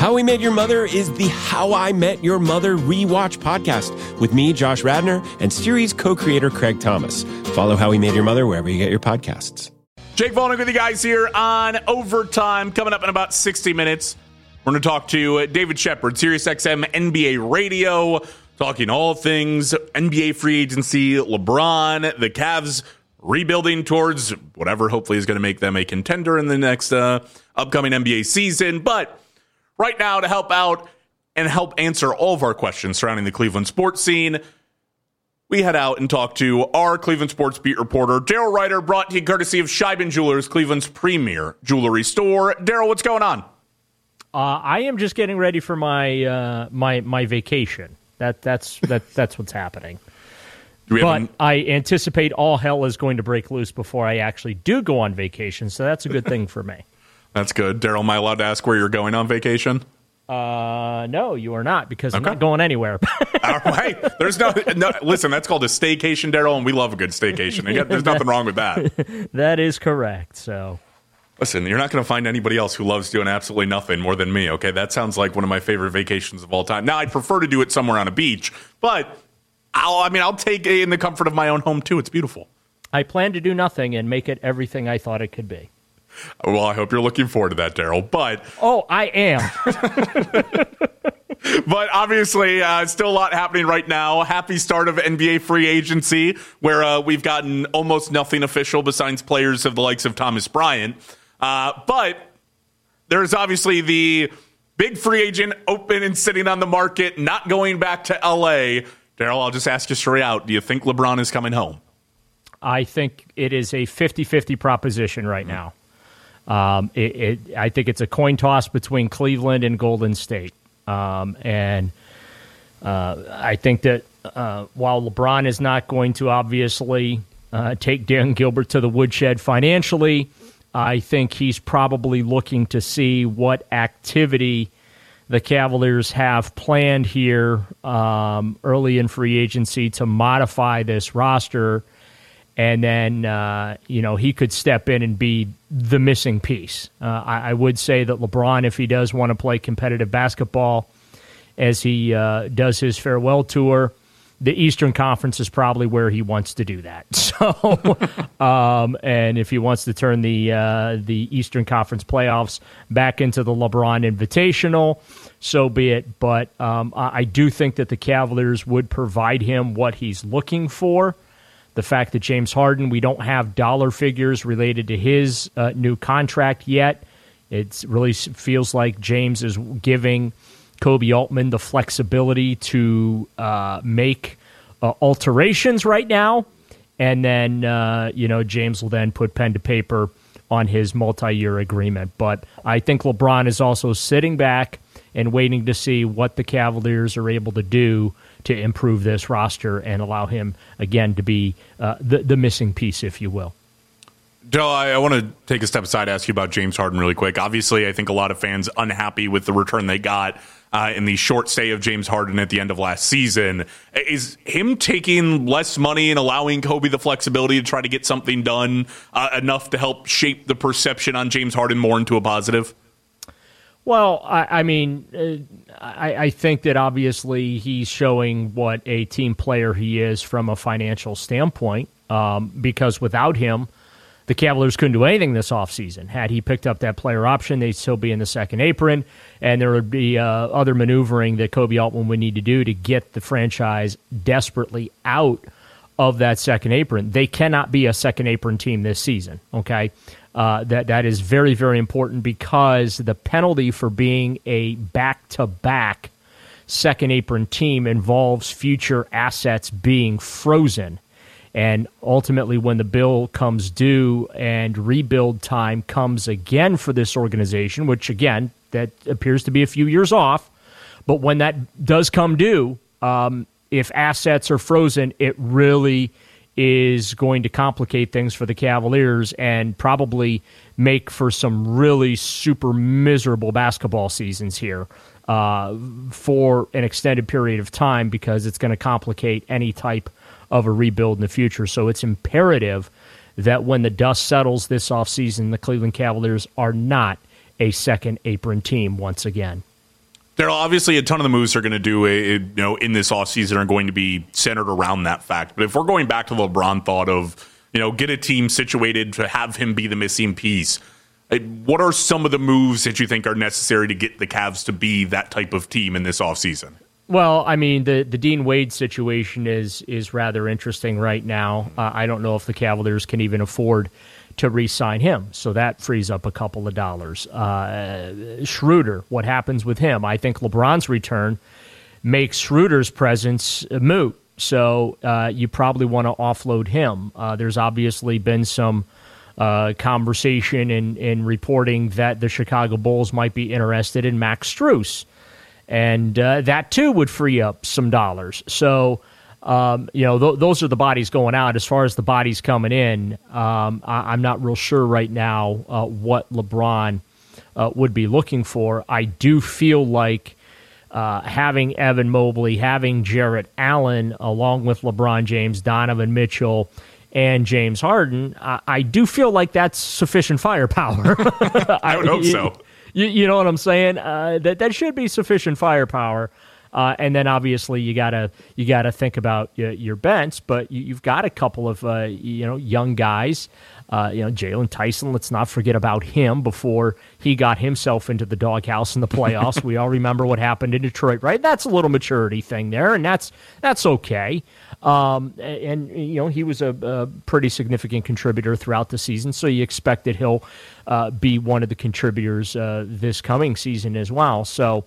How We Met Your Mother is the How I Met Your Mother rewatch podcast with me, Josh Radnor, and series co-creator Craig Thomas. Follow How We Met Your Mother wherever you get your podcasts. Jake Volnick with you guys here on Overtime. Coming up in about 60 minutes, we're going to talk to David Shepard, SiriusXM NBA Radio, talking all things NBA free agency, LeBron, the Cavs rebuilding towards whatever hopefully is going to make them a contender in the next upcoming NBA season. But right now, to help out and help answer all of our questions surrounding the Cleveland sports scene, we head out and talk to our Cleveland sports beat reporter, Daryl Ryder, brought to you courtesy of Scheiben Jewelers, Cleveland's premier jewelry store. Daryl, what's going on? I am just getting ready for my my vacation. That's what's happening. I anticipate all hell is going to break loose before I actually do go on vacation, so that's a good thing for me. That's good. Daryl, am I allowed to ask where you're going on vacation? No, you are not, because I'm not going anywhere. All right. There's no, listen, that's called a staycation, Daryl, and we love a good staycation. There's nothing wrong with that. That is correct. So, listen, you're not going to find anybody else who loves doing absolutely nothing more than me, okay? That sounds like one of my favorite vacations of all time. Now, I'd prefer to do it somewhere on a beach, but I'll take it in the comfort of my own home, too. It's beautiful. I plan to do nothing and make it everything I thought it could be. Well, I hope you're looking forward to that, Daryl. But I am. But obviously, still a lot happening right now. Happy start of NBA free agency, where we've gotten almost nothing official besides players of the likes of Thomas Bryant. But there's obviously the big free agent open and sitting on the market, not going back to L.A. Daryl, I'll just ask you straight out. Do you think LeBron is coming home? I think it is a 50-50 proposition right now. I think it's a coin toss between Cleveland and Golden State. And I think that while LeBron is not going to obviously take Dan Gilbert to the woodshed financially, I think he's probably looking to see what activity the Cavaliers have planned here early in free agency to modify this roster. And then, he could step in and be the missing piece. I would say that LeBron, if he does want to play competitive basketball as he does his farewell tour, the Eastern Conference is probably where he wants to do that. So, and if he wants to turn the Eastern Conference playoffs back into the LeBron Invitational, so be it. But I do think that the Cavaliers would provide him what he's looking for. The fact that James Harden, we don't have dollar figures related to his new contract yet. It really feels like James is giving Koby Altman the flexibility to make alterations right now. And then, James will then put pen to paper on his multi-year agreement. But I think LeBron is also sitting back and waiting to see what the Cavaliers are able to do to improve this roster and allow him, again, to be the missing piece, if you will. Joe, I want to take a step aside to ask you about James Harden really quick. Obviously, I think a lot of fans unhappy with the return they got in the short stay of James Harden at the end of last season. Is him taking less money and allowing Kobe the flexibility to try to get something done enough to help shape the perception on James Harden more into a positive? Well, I think that obviously he's showing what a team player he is from a financial standpoint, because without him, the Cavaliers couldn't do anything this offseason. Had he picked up that player option, they'd still be in the second apron, and there would be other maneuvering that Koby Altman would need to do to get the franchise desperately out of that second apron. They cannot be a second apron team this season, okay? That is very, very important, because the penalty for being a back-to-back second apron team involves future assets being frozen. And ultimately, when the bill comes due and rebuild time comes again for this organization, which, again, that appears to be a few years off, but when that does come due, if assets are frozen, it really is going to complicate things for the Cavaliers and probably make for some really super miserable basketball seasons here for an extended period of time, because it's going to complicate any type of a rebuild in the future. So it's imperative that when the dust settles this offseason, the Cleveland Cavaliers are not a second apron team once again. Daryl, obviously a ton of the moves are going to do in this offseason are going to be centered around that fact. But if we're going back to the LeBron thought of, get a team situated to have him be the missing piece, what are some of the moves that you think are necessary to get the Cavs to be that type of team in this offseason? Well, I mean, the Dean Wade situation is rather interesting right now. I don't know if the Cavaliers can even afford to re-sign him, so that frees up a couple of dollars. Schroeder, what happens with him? I think LeBron's return makes Schroeder's presence moot, so you probably want to offload him. There's obviously been some conversation in reporting that the Chicago Bulls might be interested in Max Strus, and that too would free up some dollars. So those are the bodies going out. As far as the bodies coming in, I'm not real sure right now what LeBron would be looking for. I do feel like having Evan Mobley, having Jarrett Allen, along with LeBron James, Donovan Mitchell, and James Harden, I do feel like that's sufficient firepower. I would hope so. You know what I'm saying? That should be sufficient firepower. And then obviously you gotta think about your bench, but you've got a couple of young guys. Jalen Tyson. Let's not forget about him before he got himself into the doghouse in the playoffs. We all remember what happened in Detroit, right? That's a little maturity thing there, and that's okay. He was a pretty significant contributor throughout the season, so you expect that he'll be one of the contributors this coming season as well. So.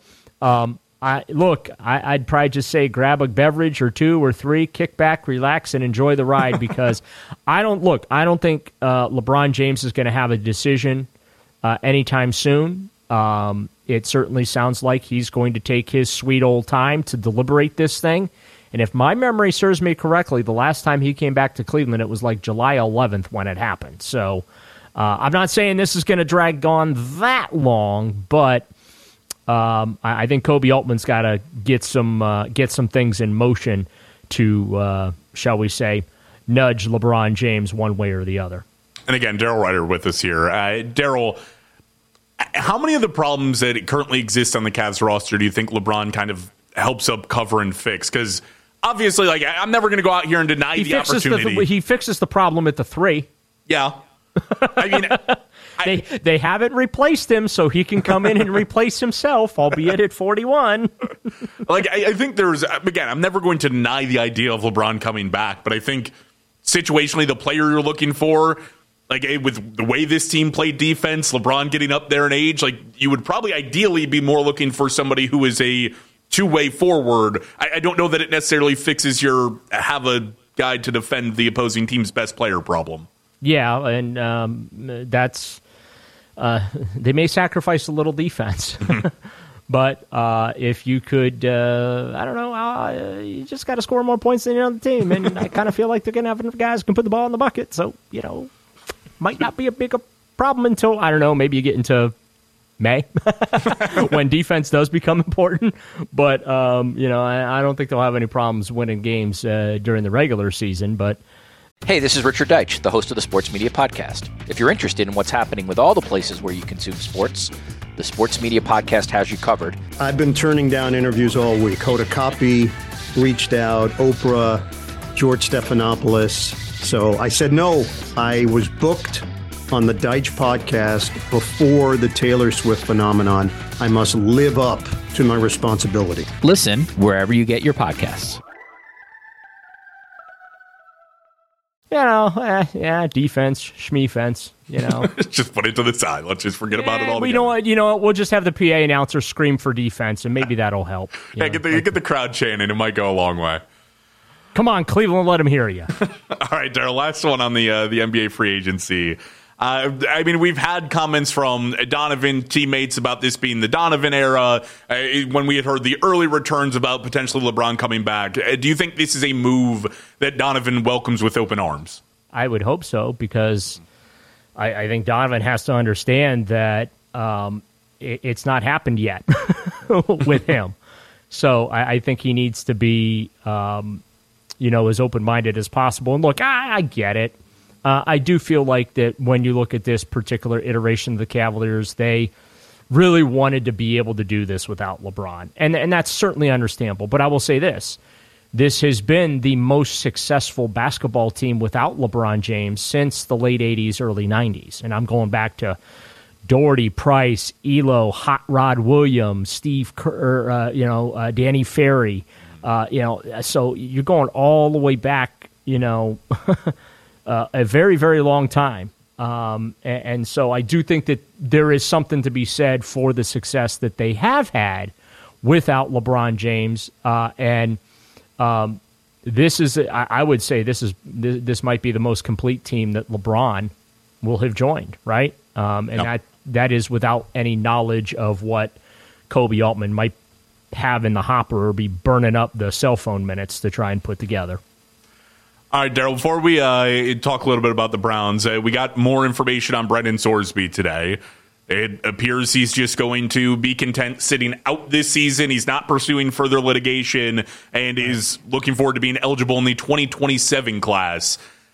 I'd probably just say grab a beverage or two or three, kick back, relax, and enjoy the ride because I don't think LeBron James is going to have a decision anytime soon. It certainly sounds like he's going to take his sweet old time to deliberate this thing. And if my memory serves me correctly, the last time he came back to Cleveland, it was like July 11th when it happened. So I'm not saying this is going to drag on that long, but I think Kobe Altman's got to get some things in motion to, shall we say, nudge LeBron James one way or the other. And again, Daryl Ryder with us here. Daryl, how many of the problems that currently exist on the Cavs roster do you think LeBron kind of helps up cover and fix? Because obviously, I'm never going to go out here and deny the opportunity. He fixes the problem at the three. Yeah. I mean... They haven't replaced him, so he can come in and replace himself, albeit at 41. I think there's, again, I'm never going to deny the idea of LeBron coming back, but I think situationally the player you're looking for, with the way this team played defense, LeBron getting up there in age, you would probably ideally be more looking for somebody who is a two-way forward. I don't know that it necessarily fixes your have a guy to defend the opposing team's best player problem. Yeah, and that's... they may sacrifice a little defense, but if you could, I don't know, you just got to score more points than the other team, and I kind of feel like they're going to have enough guys who can put the ball in the bucket, so, might not be a big problem until, I don't know, maybe you get into May when defense does become important, but, I don't think they'll have any problems winning games during the regular season, but Hey, this is Richard Deitch, the host of the Sports Media Podcast. If you're interested in what's happening with all the places where you consume sports, the Sports Media Podcast has you covered. I've been turning down interviews all week. Hoda Kotb reached out, Oprah, George Stephanopoulos. So I said no. I was booked on the Deitch Podcast before the Taylor Swift phenomenon. I must live up to my responsibility. Listen wherever you get your podcasts. Defense, schmee-fence, Just put it to the side. Let's just forget about it all. You know what? We'll just have the PA announcer scream for defense, and maybe that'll help. Get the crowd chanting. It might go a long way. Come on, Cleveland, let them hear you. All right, Daryl, last one on the NBA free agency. We've had comments from Donovan teammates about this being the Donovan era. When we had heard the early returns about potentially LeBron coming back, do you think this is a move that Donovan welcomes with open arms? I would hope so, because I think Donovan has to understand that it's not happened yet with him. So I think he needs to be, as open-minded as possible. And look, I get it. I do feel like that when you look at this particular iteration of the Cavaliers, they really wanted to be able to do this without LeBron. And that's certainly understandable. But I will say this. This has been the most successful basketball team without LeBron James since the late 80s, early 90s. And I'm going back to Doherty, Price, Elo, Hot Rod Williams, Steve Kerr, Danny Ferry. So you're going all the way back, a very, very long time. And so I do think that there is something to be said for the success that they have had without LeBron James. This is, I would say, this might be the most complete team that LeBron will have joined, right? That is without any knowledge of what Kobe Altman might have in the hopper or be burning up the cell phone minutes to try and put together. All right, Daryl, before we talk a little bit about the Browns, we got more information on Brendan Sorsby today. It appears he's just going to be content sitting out this season. He's not pursuing further litigation and is looking forward to being eligible in the 2027 class.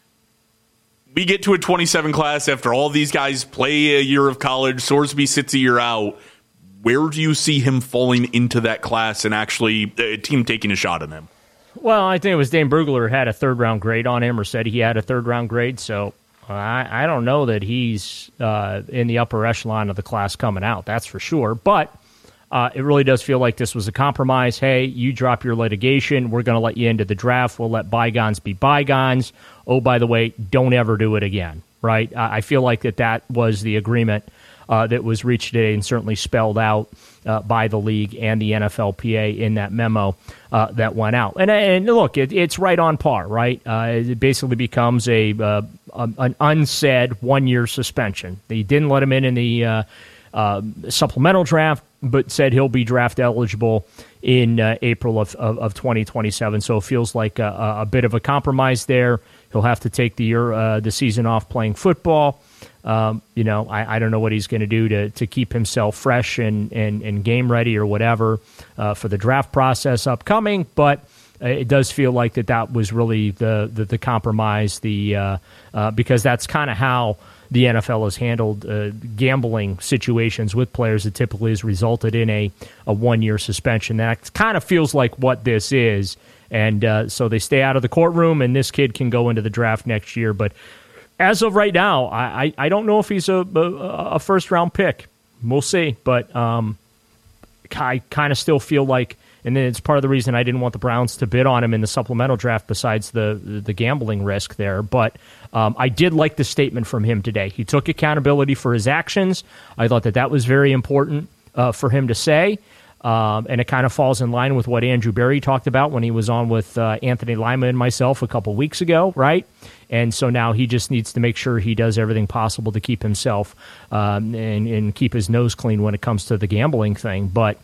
We get to a 27 class after all these guys play a year of college. Sorsby sits a year out. Where do you see him falling into that class and actually a team taking a shot at him? Well, I think it was Dane Brugler had a third-round grade on him or said he had a third-round grade, so I don't know that he's in the upper echelon of the class coming out, that's for sure. But it really does feel like this was a compromise. Hey, you drop your litigation. We're going to let you into the draft. We'll let bygones be bygones. Oh, by the way, don't ever do it again, right? I feel like that was the agreement that was reached today and certainly spelled out by the league and the NFLPA in that memo that went out. And look, it's right on par, right? It basically becomes an unsaid one-year suspension. They didn't let him in the supplemental draft, but said he'll be draft eligible in April of 2027. So it feels like a bit of a compromise there. He'll have to take the season off playing football. I don't know what he's going to do to keep himself fresh and game ready or whatever for the draft process upcoming. But it does feel like that was really the compromise. Because that's kind of how the NFL has handled gambling situations with players. That typically has resulted in a 1-year suspension. That kind of feels like what this is. And so they stay out of the courtroom, and this kid can go into the draft next year. But as of right now, I don't know if he's a first-round pick. We'll see. But I kind of still feel like, and then it's part of the reason I didn't want the Browns to bid on him in the supplemental draft besides the gambling risk there. But I did like the statement from him today. He took accountability for his actions. I thought that was very important for him to say. And it kind of falls in line with what Andrew Berry talked about when he was on with Anthony Lima and myself a couple weeks ago, right? And so now he just needs to make sure he does everything possible to keep himself and keep his nose clean when it comes to the gambling thing. But,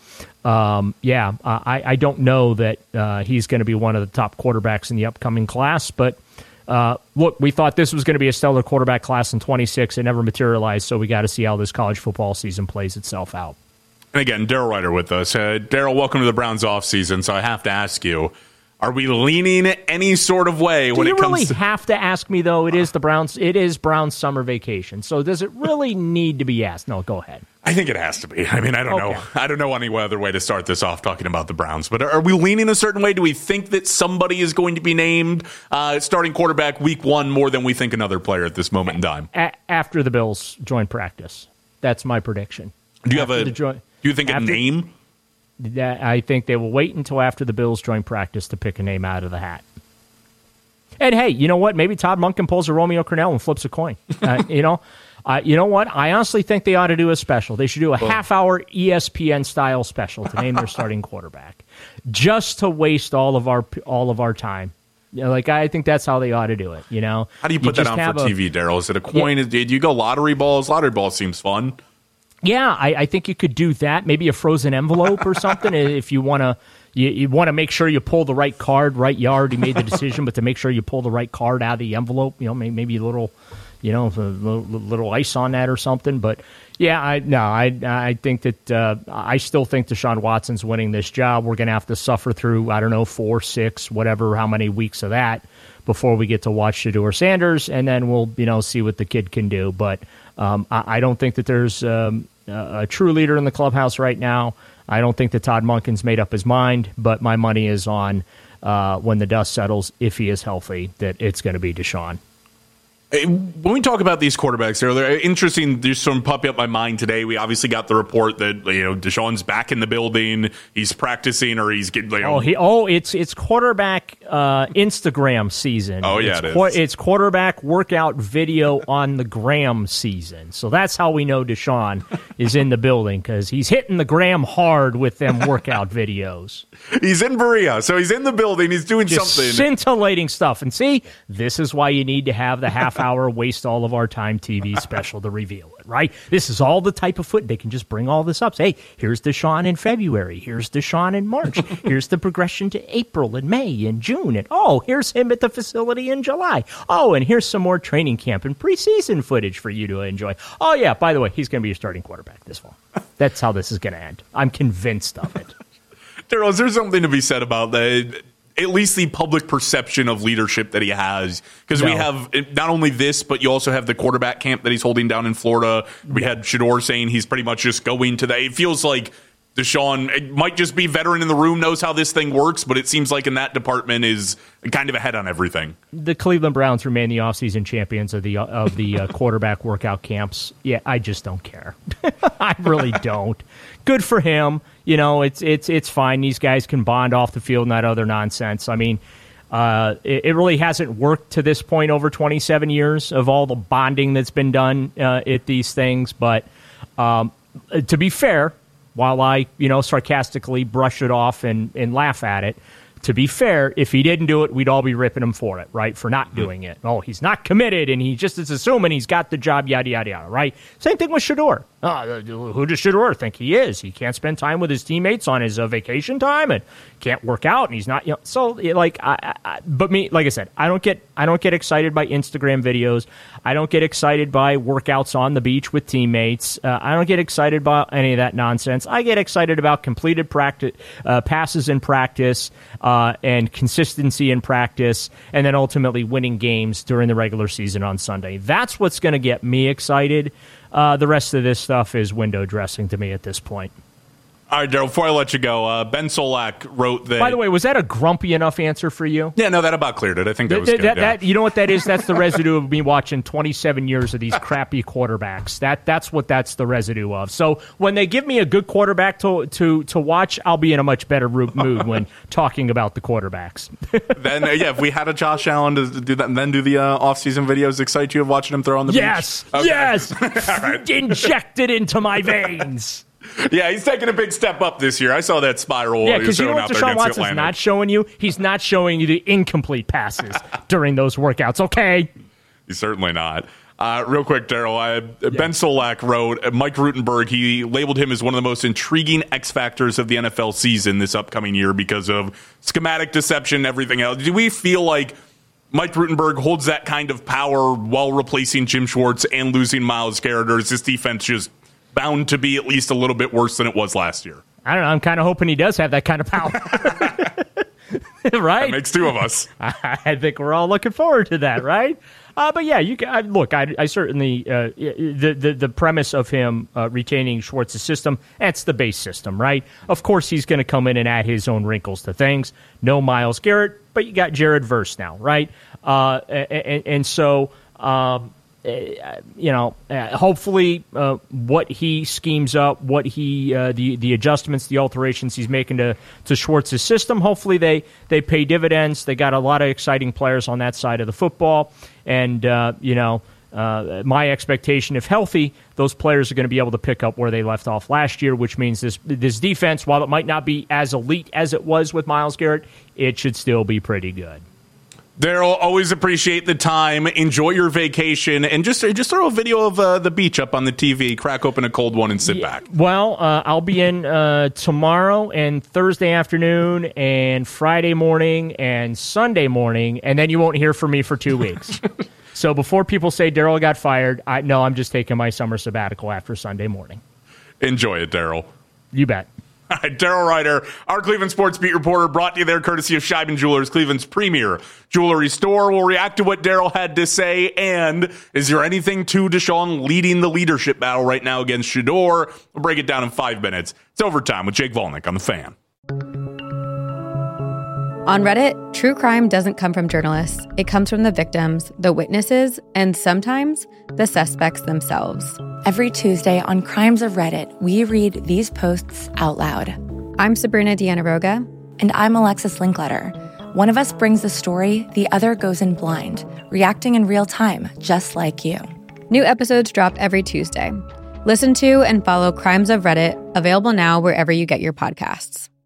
I don't know that he's going to be one of the top quarterbacks in the upcoming class. But, look, we thought this was going to be a stellar quarterback class in 26. It never materialized, so we got to see how this college football season plays itself out. And again, Daryl Ryder with us. Daryl, welcome to the Browns offseason. So I have to ask you, are we leaning any sort of way when it comes to... Do you really have to ask me, though? It is Browns summer vacation. So does it really need to be asked? No, go ahead. I think it has to be. I mean, I don't know. I don't know any other way to start this off talking about the Browns. But are we leaning a certain way? Do we think that somebody is going to be named starting quarterback week 1 more than we think another player at this moment in time? After the Bills join practice. That's my prediction. Do you think a name? I think they will wait until after the Bills join practice to pick a name out of the hat. And hey, you know what? Maybe Todd Monken pulls a Romeo Crennel and flips a coin. You know what? I honestly think they ought to do a special. They should do a half-hour ESPN-style special to name their starting quarterback, just to waste all of our time. You know, I think that's how they ought to do it. You know, how do you put that on for TV, Daryl? Is it a coin? Yeah. Do you go lottery balls? Lottery balls seems fun. Yeah, I think you could do that. Maybe a frozen envelope or something if you want to. You want to make sure you pull the right card, right? You already made the decision, but to make sure you pull the right card out of the envelope, maybe a little, little ice on that or something. But yeah, I think that I still think Deshaun Watson's winning this job. We're going to have to suffer through, 4, 6, whatever, how many weeks of that before we get to watch Shedeur Sanders, and then we'll see what the kid can do. But I don't think that there's a true leader in the clubhouse right now. I don't think that Todd Monken's made up his mind, but my money is on when the dust settles, if he is healthy, that it's going to be Deshaun. When we talk about these quarterbacks, they're interesting. There's some popping up my mind today. We obviously got the report that Deshaun's back in the building. He's practicing, or he's getting. It's quarterback Instagram season. Oh yeah, it's quarterback workout video on the gram season. So that's how we know Deshaun is in the building, because he's hitting the gram hard with them workout videos. He's in Berea, so he's in the building. He's doing Just something scintillating stuff. And see, this is why you need to have the half-hour waste all of our time TV special to reveal it, right? This is all the type of foot they can just bring all this up. Say, hey, here's Deshaun in February. Here's Deshaun in March. Here's the progression to April and May and June. And here's him at the facility in July. And here's some more training camp and preseason footage for you to enjoy. Oh yeah, by the way, he's going to be your starting quarterback this fall. That's how this is going to end. I'm convinced of it. Daryl, is there something to be said about that? At least the public perception of leadership that he has, because we have not only this, but you also have the quarterback camp that he's holding down in Florida. We had Shedeur saying he's pretty much just going to that. It feels like Deshaun, it might just be veteran in the room, knows how this thing works, but it seems like in that department is kind of ahead on everything. The Cleveland Browns remain the offseason champions of the quarterback workout camps. Yeah, I just don't care. I really don't. Good for him. It's fine. These guys can bond off the field and that other nonsense. I mean, it really hasn't worked to this point over 27 years of all the bonding that's been done at these things. But to be fair, while I, sarcastically brush it off and laugh at it, to be fair, if he didn't do it, we'd all be ripping him for it, right? For not doing it. He's not committed, and he just is assuming he's got the job, yada, yada, yada, right? Same thing with Shedeur. Who does Shedeur think he is? He can't spend time with his teammates on his vacation time, and can't work out, and he's not. But me, like I said, I don't get excited by Instagram videos. I don't get excited by workouts on the beach with teammates. I don't get excited about any of that nonsense. I get excited about completed practice, passes in practice, and consistency in practice, and then ultimately winning games during the regular season on Sunday. That's what's going to get me excited. The rest of this stuff is window dressing to me at this point. All right, Daryl, before I let you go, Ben Solak wrote that... By the way, was that a grumpy enough answer for you? Yeah, no, that about cleared it. I think that was good. You know what that is? That's the residue of me watching 27 years of these crappy quarterbacks. That's what that's the residue of. So when they give me a good quarterback to watch, I'll be in a much better mood when talking about the quarterbacks. Then, if we had a Josh Allen to do that and then do the off-season videos, excite you of watching him throw on the beach? Yes! Right. Injected into my veins. Yeah, he's taking a big step up this year. I saw that spiral. Yeah, because you know what Deshaun Watson's not showing you? He's not showing you the incomplete passes during those workouts, okay? He's certainly not. Real quick, Daryl, Ben Solak wrote, Mike Rutenberg, he labeled him as one of the most intriguing X factors of the NFL season this upcoming year because of schematic deception and everything else. Do we feel like Mike Rutenberg holds that kind of power while replacing Jim Schwartz and losing Myles Garrett, or is this defense just bound to be at least a little bit worse than it was last year? I don't know. I'm kind of hoping he does have that kind of power. Right? That makes two of us. I think we're all looking forward to that, right? But yeah, you can, look, I certainly, the premise of him retaining Schwartz's system, that's the base system, right? Of course, he's going to come in and add his own wrinkles to things. No Myles Garrett, but you got Jared Verse now, right? And so... hopefully what he schemes up, what he the adjustments, the alterations he's making to Schwartz's system, hopefully they pay dividends. They got a lot of exciting players on that side of the football, and my expectation, if healthy, those players are going to be able to pick up where they left off last year, which means this defense, while it might not be as elite as it was with Myles Garrett, it should still be pretty good. Daryl, always appreciate the time. Enjoy your vacation, and just throw a video of the beach up on the TV. Crack open a cold one and sit back. Well, I'll be in tomorrow and Thursday afternoon and Friday morning and Sunday morning, and then you won't hear from me for 2 weeks. So before people say Daryl got fired, I'm just taking my summer sabbatical after Sunday morning. Enjoy it, Daryl. You bet. Daryl Ryder, our Cleveland sports beat reporter, brought to you there courtesy of Scheiben Jewelers, Cleveland's premier jewelry store. We'll react to what Daryl had to say. And is there anything to Deshaun leading the leadership battle right now against Shedeur? We'll break it down in 5 minutes. It's Overtime with Jake Volnick on The Fan. On Reddit, true crime doesn't come from journalists. It comes from the victims, the witnesses, and sometimes the suspects themselves. Every Tuesday on Crimes of Reddit, we read these posts out loud. I'm Sabrina Diana-Roga. And I'm Alexis Linkletter. One of us brings the story, the other goes in blind, reacting in real time, just like you. New episodes drop every Tuesday. Listen to and follow Crimes of Reddit, available now wherever you get your podcasts.